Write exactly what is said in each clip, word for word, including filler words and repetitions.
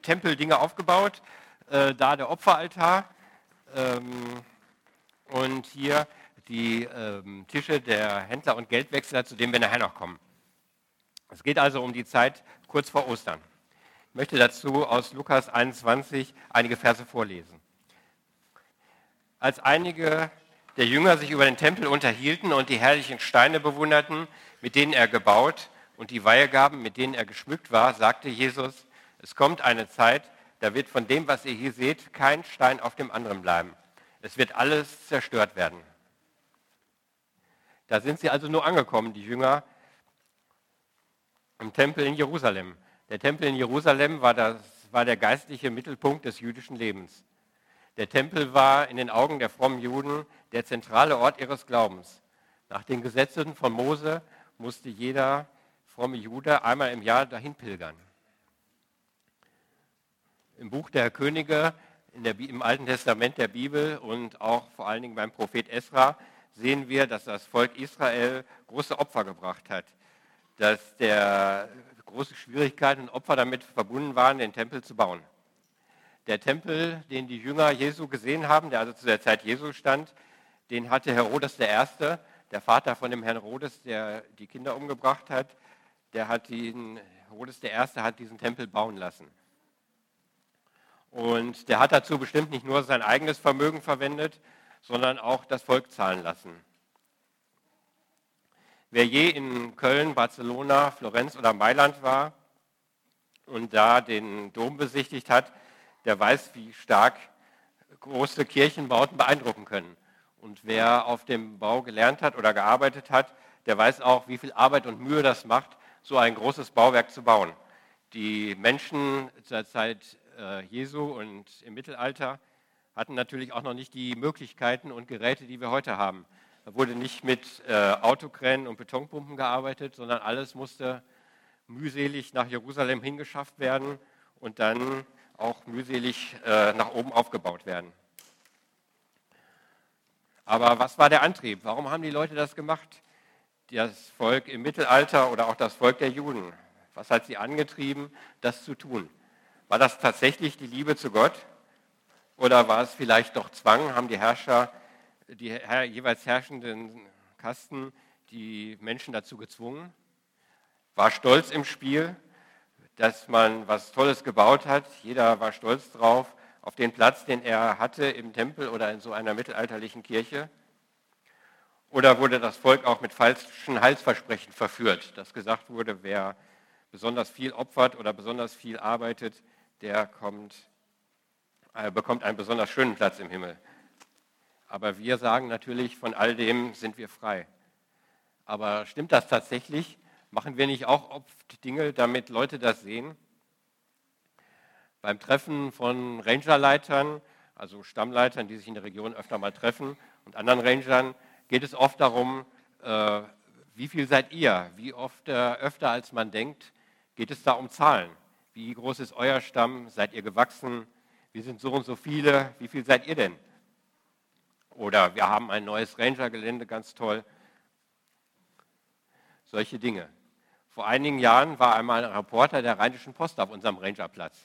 Tempel Dinge aufgebaut. Äh, da der Opferaltar ähm, und hier die ähm, Tische der Händler und Geldwechsler, zu denen wir nachher noch kommen. Es geht also um die Zeit kurz vor Ostern. Ich möchte dazu aus Lukas einundzwanzig einige Verse vorlesen. Als einige der Jünger sich über den Tempel unterhielten und die herrlichen Steine bewunderten, mit denen er gebaut, und die Weihegaben, mit denen er geschmückt war, sagte Jesus: Es kommt eine Zeit, da wird von dem, was ihr hier seht, kein Stein auf dem anderen bleiben. Es wird alles zerstört werden. Da sind sie also nur angekommen, die Jünger, im Tempel in Jerusalem. Der Tempel in Jerusalem war, das, war der geistliche Mittelpunkt des jüdischen Lebens. Der Tempel war in den Augen der frommen Juden der zentrale Ort ihres Glaubens. Nach den Gesetzen von Mose musste jeder fromme Jude einmal im Jahr dahin pilgern. Im Buch der Könige, in der, im Alten Testament der Bibel und auch vor allen Dingen beim Prophet Esra sehen wir, dass das Volk Israel große Opfer gebracht hat, dass der große Schwierigkeiten und Opfer damit verbunden waren, den Tempel zu bauen. Der Tempel, den die Jünger Jesu gesehen haben, der also zu der Zeit Jesu stand, den hatte Herodes der Erste, der Vater von dem Herrn Herodes, der die Kinder umgebracht hat, der hat ihn, Herodes der Erste hat diesen Tempel bauen lassen. Und der hat dazu bestimmt nicht nur sein eigenes Vermögen verwendet, sondern auch das Volk zahlen lassen. Wer je in Köln, Barcelona, Florenz oder Mailand war und da den Dom besichtigt hat, der weiß, wie stark große Kirchenbauten beeindrucken können. Und wer auf dem Bau gelernt hat oder gearbeitet hat, der weiß auch, wie viel Arbeit und Mühe das macht, so ein großes Bauwerk zu bauen. Die Menschen zur Zeit äh, Jesu und im Mittelalter hatten natürlich auch noch nicht die Möglichkeiten und Geräte, die wir heute haben. Da wurde nicht mit äh, Autokränen und Betonpumpen gearbeitet, sondern alles musste mühselig nach Jerusalem hingeschafft werden und dann auch mühselig äh, nach oben aufgebaut werden. Aber was war der Antrieb? Warum haben die Leute das gemacht? Das Volk im Mittelalter oder auch das Volk der Juden. Was hat sie angetrieben, das zu tun? War das tatsächlich die Liebe zu Gott? Oder war es vielleicht doch Zwang? Haben die Herrscher, die her- jeweils herrschenden Kasten, die Menschen dazu gezwungen? War Stolz im Spiel, dass man was Tolles gebaut hat? Jeder war stolz drauf, auf den Platz, den er hatte im Tempel oder in so einer mittelalterlichen Kirche? Oder wurde das Volk auch mit falschen Heilsversprechen verführt, dass gesagt wurde, wer besonders viel opfert oder besonders viel arbeitet, der kommt, äh, bekommt einen besonders schönen Platz im Himmel. Aber wir sagen natürlich, von all dem sind wir frei. Aber stimmt das tatsächlich? Machen wir nicht auch oft Dinge, damit Leute das sehen? Beim Treffen von Rangerleitern, also Stammleitern, die sich in der Region öfter mal treffen, und anderen Rangern, geht es oft darum, äh, wie viel seid ihr? Wie oft äh, öfter als man denkt, geht es da um Zahlen. Wie groß ist euer Stamm? Seid ihr gewachsen? Wir sind so und so viele. Wie viel seid ihr denn? Oder wir haben ein neues Rangergelände, ganz toll. Solche Dinge. Vor einigen Jahren war einmal ein Reporter der Rheinischen Post auf unserem Rangerplatz.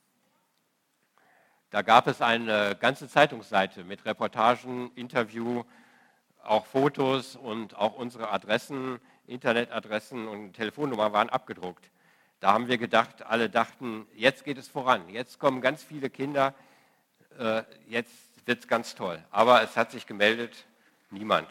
Da gab es eine ganze Zeitungsseite mit Reportagen, Interview, auch Fotos und auch unsere Adressen, Internetadressen und Telefonnummer waren abgedruckt. Da haben wir gedacht, alle dachten, jetzt geht es voran, jetzt kommen ganz viele Kinder, äh, jetzt wird es ganz toll. Aber es hat sich gemeldet, niemand.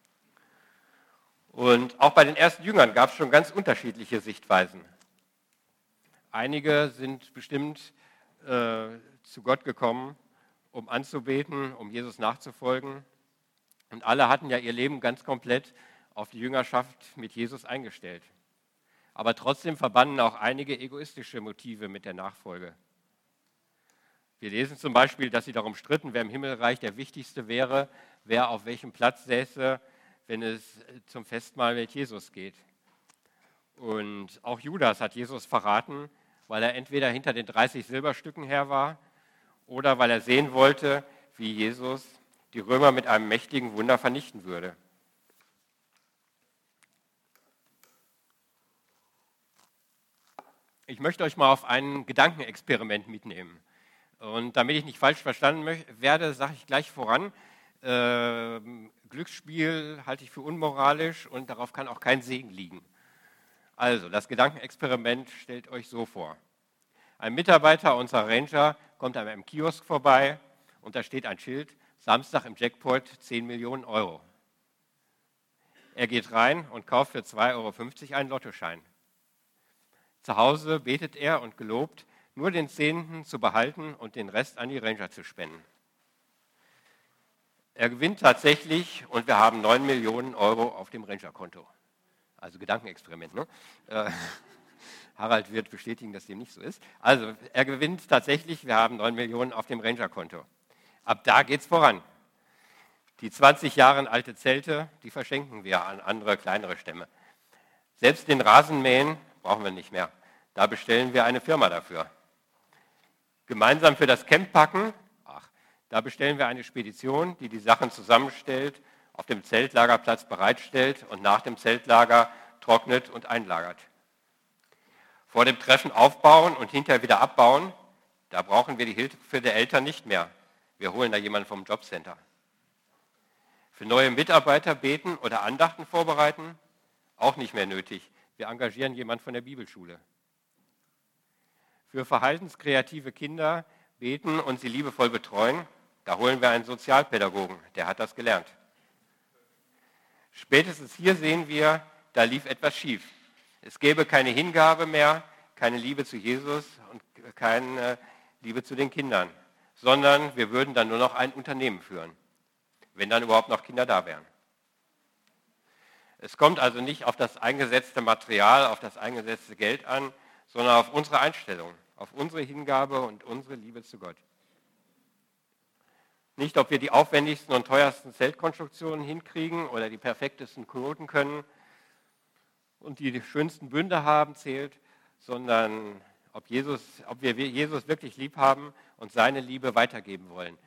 Und auch bei den ersten Jüngern gab es schon ganz unterschiedliche Sichtweisen. Einige sind bestimmt äh, zu Gott gekommen, um anzubeten, um Jesus nachzufolgen. Und alle hatten ja ihr Leben ganz komplett auf die Jüngerschaft mit Jesus eingestellt. Aber trotzdem verbanden auch einige egoistische Motive mit der Nachfolge. Wir lesen zum Beispiel, dass sie darum stritten, wer im Himmelreich der Wichtigste wäre, wer auf welchem Platz säße, wenn es zum Festmahl mit Jesus geht. Und auch Judas hat Jesus verraten, weil er entweder hinter den dreißig Silberstücken her war oder weil er sehen wollte, wie Jesus die Römer mit einem mächtigen Wunder vernichten würde. Ich möchte euch mal auf ein Gedankenexperiment mitnehmen. Und damit ich nicht falsch verstanden werde, sage ich gleich voran, äh, Glücksspiel halte ich für unmoralisch und darauf kann auch kein Segen liegen. Also, das Gedankenexperiment stellt euch so vor. Ein Mitarbeiter unserer Ranger kommt an einem Kiosk vorbei und da steht ein Schild, Samstag im Jackpot zehn Millionen Euro. Er geht rein und kauft für zwei Euro fünfzig einen Lottoschein. Zu Hause betet er und gelobt, nur den Zehnten zu behalten und den Rest an die Ranger zu spenden. Er gewinnt tatsächlich und wir haben neun Millionen Euro auf dem Ranger-Konto. Also Gedankenexperiment, ne? Äh, Harald wird bestätigen, dass dem nicht so ist. Also er gewinnt tatsächlich, wir haben neun Millionen auf dem Ranger-Konto. Ab da geht's voran. Die zwanzig Jahre alte Zelte, die verschenken wir an andere, kleinere Stämme. Selbst den Rasenmähen brauchen wir nicht mehr. Da bestellen wir eine Firma dafür. Gemeinsam für das Camp packen, ach, da bestellen wir eine Spedition, die die Sachen zusammenstellt, auf dem Zeltlagerplatz bereitstellt und nach dem Zeltlager trocknet und einlagert. Vor dem Treffen aufbauen und hinterher wieder abbauen, da brauchen wir die Hilfe der Eltern nicht mehr. Wir holen da jemanden vom Jobcenter. Für neue Mitarbeiter beten oder Andachten vorbereiten, auch nicht mehr nötig. Wir engagieren jemanden von der Bibelschule. Für verhaltenskreative Kinder beten und sie liebevoll betreuen, da holen wir einen Sozialpädagogen, der hat das gelernt. Spätestens hier sehen wir, da lief etwas schief. Es gäbe keine Hingabe mehr, keine Liebe zu Jesus und keine Liebe zu den Kindern, sondern wir würden dann nur noch ein Unternehmen führen, wenn dann überhaupt noch Kinder da wären. Es kommt also nicht auf das eingesetzte Material, auf das eingesetzte Geld an, sondern auf unsere Einstellung, auf unsere Hingabe und unsere Liebe zu Gott. Nicht, ob wir die aufwendigsten und teuersten Zeltkonstruktionen hinkriegen oder die perfektesten Knoten können und die schönsten Bünde haben, zählt, sondern ob, Jesus, ob wir Jesus wirklich lieb haben und seine Liebe weitergeben wollen.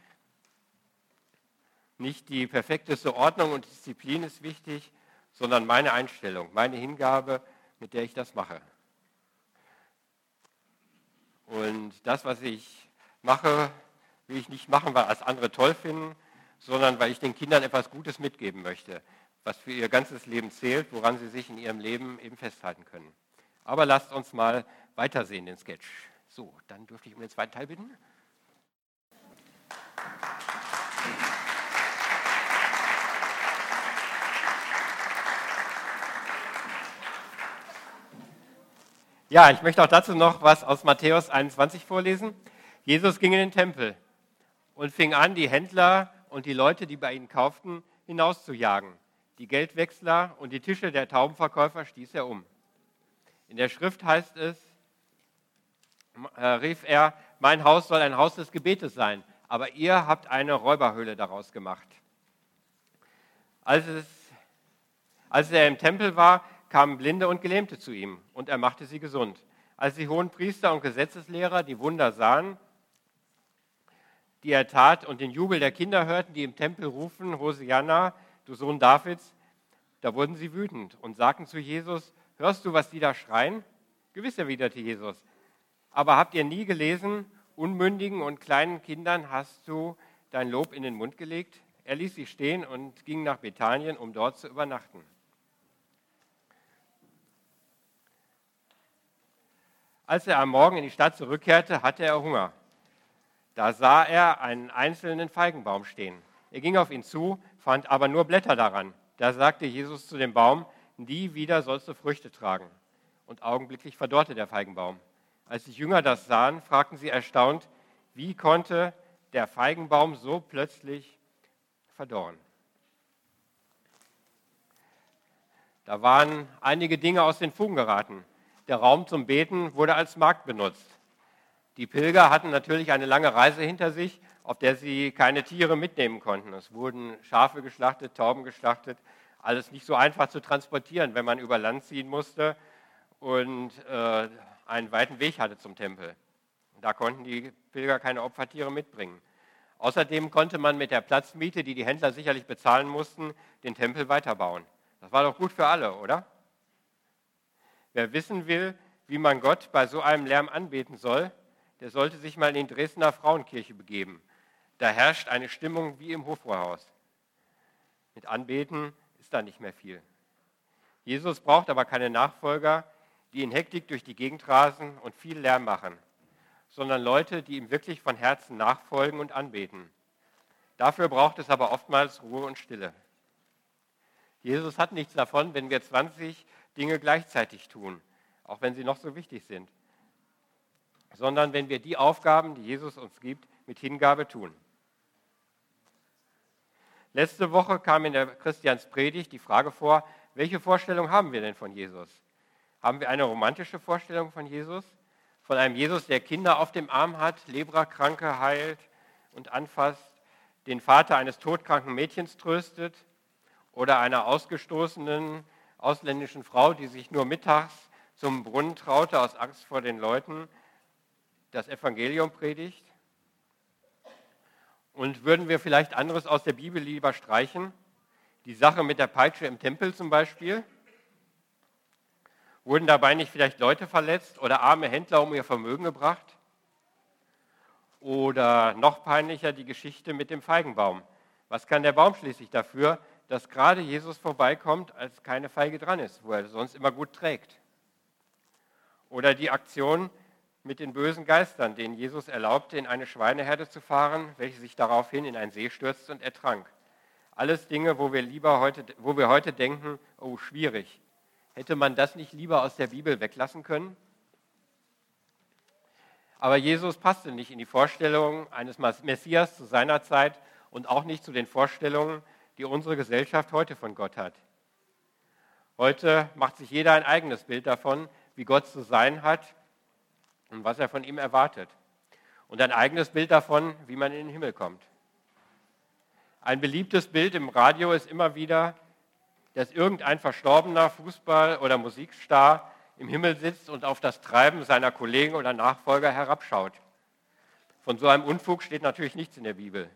Nicht die perfekteste Ordnung und Disziplin ist wichtig, sondern meine Einstellung, meine Hingabe, mit der ich das mache. Und das, was ich mache, will ich nicht machen, weil es andere toll finden, sondern weil ich den Kindern etwas Gutes mitgeben möchte, was für ihr ganzes Leben zählt, woran sie sich in ihrem Leben eben festhalten können. Aber lasst uns mal weitersehen, den Sketch. So, dann dürfte ich um den zweiten Teil bitten. Ja, ich möchte auch dazu noch was aus Matthäus einundzwanzig vorlesen. Jesus ging in den Tempel und fing an, die Händler und die Leute, die bei ihnen kauften, hinauszujagen. Die Geldwechsler und die Tische der Taubenverkäufer stieß er um. In der Schrift heißt es, äh, rief er, mein Haus soll ein Haus des Gebetes sein, aber ihr habt eine Räuberhöhle daraus gemacht. Als, es, als er im Tempel war, kamen Blinde und Gelähmte zu ihm und er machte sie gesund. Als die Hohenpriester und Gesetzeslehrer die Wunder sahen, die er tat und den Jubel der Kinder hörten, die im Tempel rufen, Hosianna, du Sohn Davids, da wurden sie wütend und sagten zu Jesus, hörst du, was die da schreien? Gewiss, erwiderte Jesus. Aber habt ihr nie gelesen, unmündigen und kleinen Kindern hast du dein Lob in den Mund gelegt? Er ließ sie stehen und ging nach Bethanien, um dort zu übernachten. Als er am Morgen in die Stadt zurückkehrte, hatte er Hunger. Da sah er einen einzelnen Feigenbaum stehen. Er ging auf ihn zu, fand aber nur Blätter daran. Da sagte Jesus zu dem Baum, nie wieder sollst du Früchte tragen. Und augenblicklich verdorrte der Feigenbaum. Als die Jünger das sahen, fragten sie erstaunt, wie konnte der Feigenbaum so plötzlich verdorren? Da waren einige Dinge aus den Fugen geraten. Der Raum zum Beten wurde als Markt benutzt. Die Pilger hatten natürlich eine lange Reise hinter sich, auf der sie keine Tiere mitnehmen konnten. Es wurden Schafe geschlachtet, Tauben geschlachtet, alles nicht so einfach zu transportieren, wenn man über Land ziehen musste und äh, einen weiten Weg hatte zum Tempel. Da konnten die Pilger keine Opfertiere mitbringen. Außerdem konnte man mit der Platzmiete, die die Händler sicherlich bezahlen mussten, den Tempel weiterbauen. Das war doch gut für alle, oder? Wer wissen will, wie man Gott bei so einem Lärm anbeten soll, der sollte sich mal in die Dresdner Frauenkirche begeben. Da herrscht eine Stimmung wie im Hofbräuhaus. Mit Anbeten ist da nicht mehr viel. Jesus braucht aber keine Nachfolger, die in Hektik durch die Gegend rasen und viel Lärm machen, sondern Leute, die ihm wirklich von Herzen nachfolgen und anbeten. Dafür braucht es aber oftmals Ruhe und Stille. Jesus hat nichts davon, wenn wir zwanzig Dinge gleichzeitig tun, auch wenn sie noch so wichtig sind, sondern wenn wir die Aufgaben, die Jesus uns gibt, mit Hingabe tun. Letzte Woche kam in der Christianspredigt die Frage vor, welche Vorstellung haben wir denn von Jesus? Haben wir eine romantische Vorstellung von Jesus? Von einem Jesus, der Kinder auf dem Arm hat, Leprakranke heilt und anfasst, den Vater eines todkranken Mädchens tröstet oder einer ausgestoßenen ausländischen Frau, die sich nur mittags zum Brunnen traute aus Angst vor den Leuten, das Evangelium predigt? Und würden wir vielleicht anderes aus der Bibel lieber streichen? Die Sache mit der Peitsche im Tempel zum Beispiel? Wurden dabei nicht vielleicht Leute verletzt oder arme Händler um ihr Vermögen gebracht? Oder noch peinlicher die Geschichte mit dem Feigenbaum. Was kann der Baum schließlich dafür, dass gerade Jesus vorbeikommt, als keine Feige dran ist, wo er sonst immer gut trägt? Oder die Aktion mit den bösen Geistern, denen Jesus erlaubte, in eine Schweineherde zu fahren, welche sich daraufhin in einen See stürzte und ertrank. Alles Dinge, wo wir, lieber heute, wo wir heute denken, oh, schwierig. Hätte man das nicht lieber aus der Bibel weglassen können? Aber Jesus passte nicht in die Vorstellungen eines Messias zu seiner Zeit und auch nicht zu den Vorstellungen, die unsere Gesellschaft heute von Gott hat. Heute macht sich jeder ein eigenes Bild davon, wie Gott zu sein hat und was er von ihm erwartet. Und ein eigenes Bild davon, wie man in den Himmel kommt. Ein beliebtes Bild im Radio ist immer wieder, dass irgendein verstorbener Fußball- oder Musikstar im Himmel sitzt und auf das Treiben seiner Kollegen oder Nachfolger herabschaut. Von so einem Unfug steht natürlich nichts in der Bibel.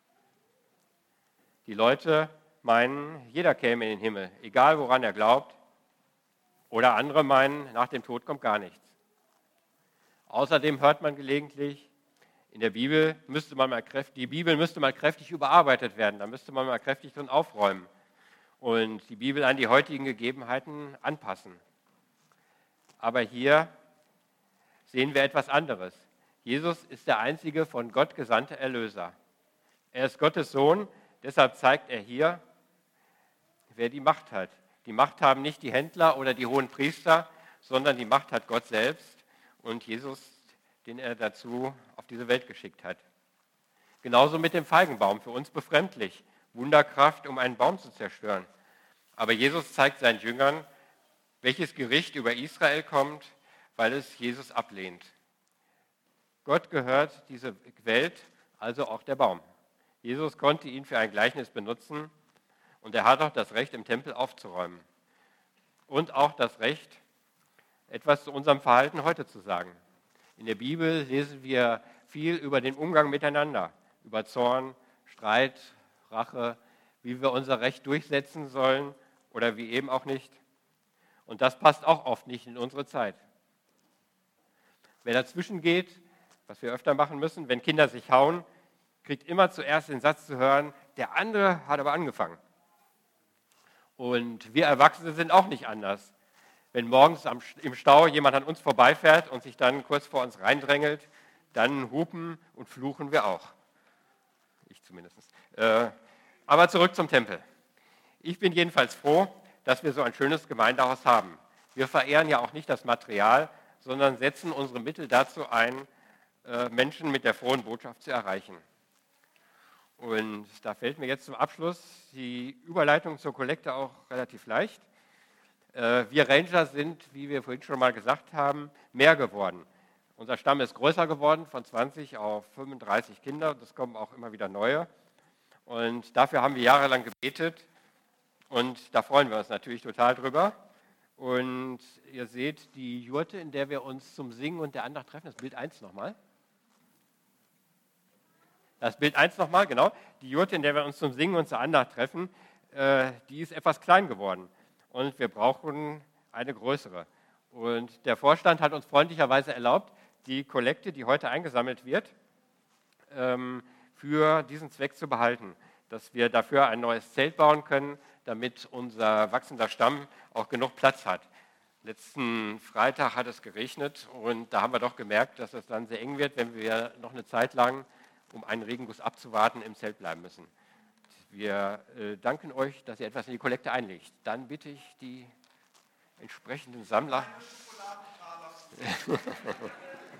Die Leute meinen, jeder käme in den Himmel, egal woran er glaubt. Oder andere meinen, nach dem Tod kommt gar nichts. Außerdem hört man gelegentlich, in der Bibel müsste man mal kräftig, die Bibel müsste mal kräftig überarbeitet werden, da müsste man mal kräftig drin aufräumen und die Bibel an die heutigen Gegebenheiten anpassen. Aber hier sehen wir etwas anderes. Jesus ist der einzige von Gott gesandte Erlöser. Er ist Gottes Sohn, deshalb zeigt er hier, wer die Macht hat. Die Macht haben nicht die Händler oder die hohen Priester, sondern die Macht hat Gott selbst und Jesus, den er dazu auf diese Welt geschickt hat. Genauso mit dem Feigenbaum, für uns befremdlich. Wunderkraft, um einen Baum zu zerstören. Aber Jesus zeigt seinen Jüngern, welches Gericht über Israel kommt, weil es Jesus ablehnt. Gott gehört diese Welt, also auch der Baum. Jesus konnte ihn für ein Gleichnis benutzen und er hat auch das Recht, im Tempel aufzuräumen. Und auch das Recht, etwas zu unserem Verhalten heute zu sagen. In der Bibel lesen wir viel über den Umgang miteinander, über Zorn, Streit, Rache, wie wir unser Recht durchsetzen sollen oder wie eben auch nicht. Und das passt auch oft nicht in unsere Zeit. Wer dazwischen geht, was wir öfter machen müssen, wenn Kinder sich hauen, kriegt immer zuerst den Satz zu hören, der andere hat aber angefangen. Und wir Erwachsene sind auch nicht anders. Wenn morgens am, im Stau jemand an uns vorbeifährt und sich dann kurz vor uns reindrängelt, dann hupen und fluchen wir auch. Ich zumindest. Äh, aber zurück zum Tempel. Ich bin jedenfalls froh, dass wir so ein schönes Gemeindehaus haben. Wir verehren ja auch nicht das Material, sondern setzen unsere Mittel dazu ein, äh, Menschen mit der frohen Botschaft zu erreichen. Und da fällt mir jetzt zum Abschluss die Überleitung zur Kollekte auch relativ leicht. Wir Ranger sind, wie wir vorhin schon mal gesagt haben, mehr geworden. Unser Stamm ist größer geworden, von zwanzig auf fünfunddreißig Kinder. Das kommen auch immer wieder neue. Und dafür haben wir jahrelang gebetet. Und da freuen wir uns natürlich total drüber. Und ihr seht die Jurte, in der wir uns zum Singen und der Andacht treffen. Das Bild eins nochmal. Das Bild eins nochmal, genau. Die Jurte, in der wir uns zum Singen und zur Andacht treffen, die ist etwas klein geworden. Und wir brauchen eine größere. Und der Vorstand hat uns freundlicherweise erlaubt, die Kollekte, die heute eingesammelt wird, ähm, für diesen Zweck zu behalten, dass wir dafür ein neues Zelt bauen können, damit unser wachsender Stamm auch genug Platz hat. Letzten Freitag hat es geregnet und da haben wir doch gemerkt, dass es dann sehr eng wird, wenn wir noch eine Zeit lang, um einen Regenguss abzuwarten, im Zelt bleiben müssen. Wir äh, danken euch, dass ihr etwas in die Kollekte einlegt. Dann bitte ich die entsprechenden Sammler.